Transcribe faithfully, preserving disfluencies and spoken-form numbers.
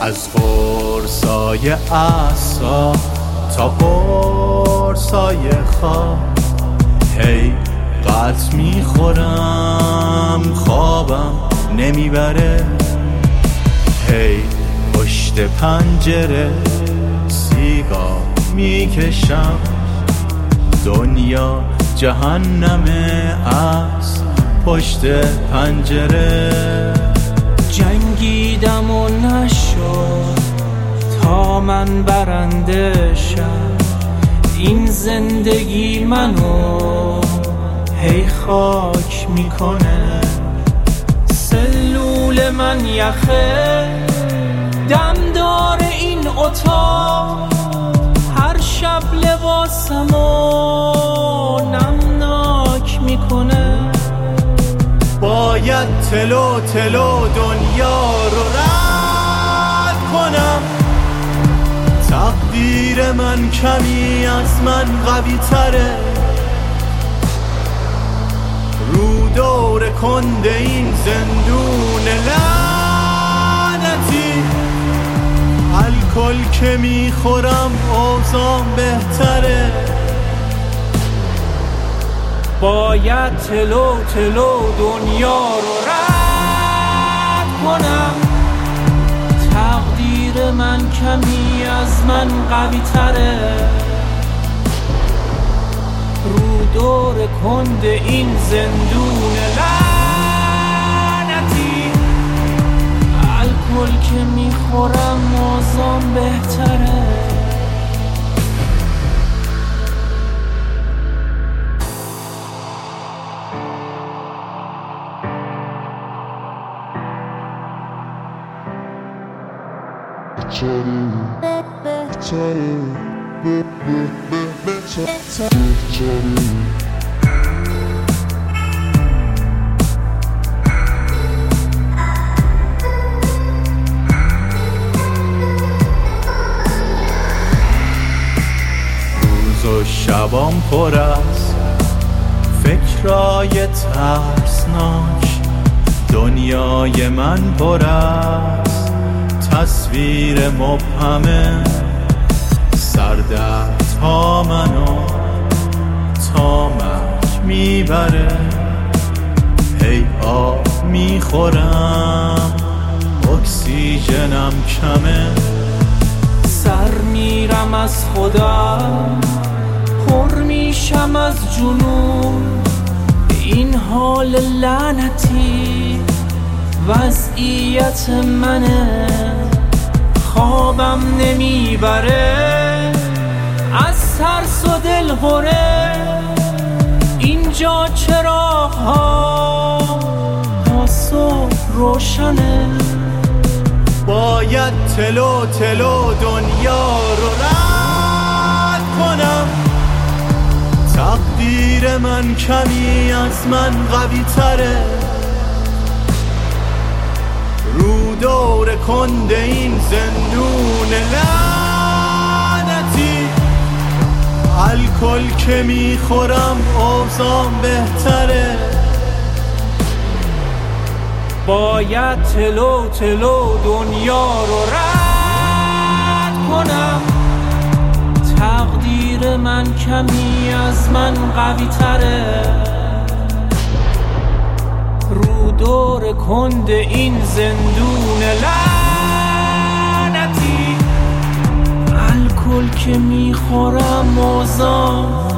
از قرصای عصا تا قرصای خواب، هی قط میخورم خوابم نمیبره، هی پشت پنجره سیگار میکشم، دنیا جهنمه از پشت پنجره. جنگیدم و نشد تا من برنده شم، این زندگی منو هی خاک میکنه، سلول من یخه دم داره این اتاق، هر شب لباسمو نمناک میکنه. باید تلو تلو دنیا رو رد کنم، تقدیر من کمی از من قوی تره، رو دور کنده این زندون لعنتی، الکل که میخورم اوزام بهتره. باید تلو تلو دنیا رو رد کنم، تقدیر من کمی از من قوی تره، رو دور کند این زندون لعنتی، الکل که میخورم اوزام بهتره. روز و شبام پر از فکرای ترسناک، دنیای من پر از تصویر مبهمه، سردرد ها منو تا مرگ میبره، هی آب میخورم اکسیژنم کمه، سر میرم از خودم پر میشم از جنون، این حال لعنتی وضعیت منه، خوابم نمیبره از ترس و دلهوره، اینجا چراغ ها تا صبح روشنه. باید تلو تلو دنیا رو رد کنم، تقدیر من کمی از من قوی تره، رو دور کنده این زندون لعنتی، الکل که میخورم اوزام بهتره. باید تلو تلو دنیا رو رد کنم، تقدیر من کمی از من قوی تره، رو دور کند این زندون لعنتی، الکل که میخورم اوزام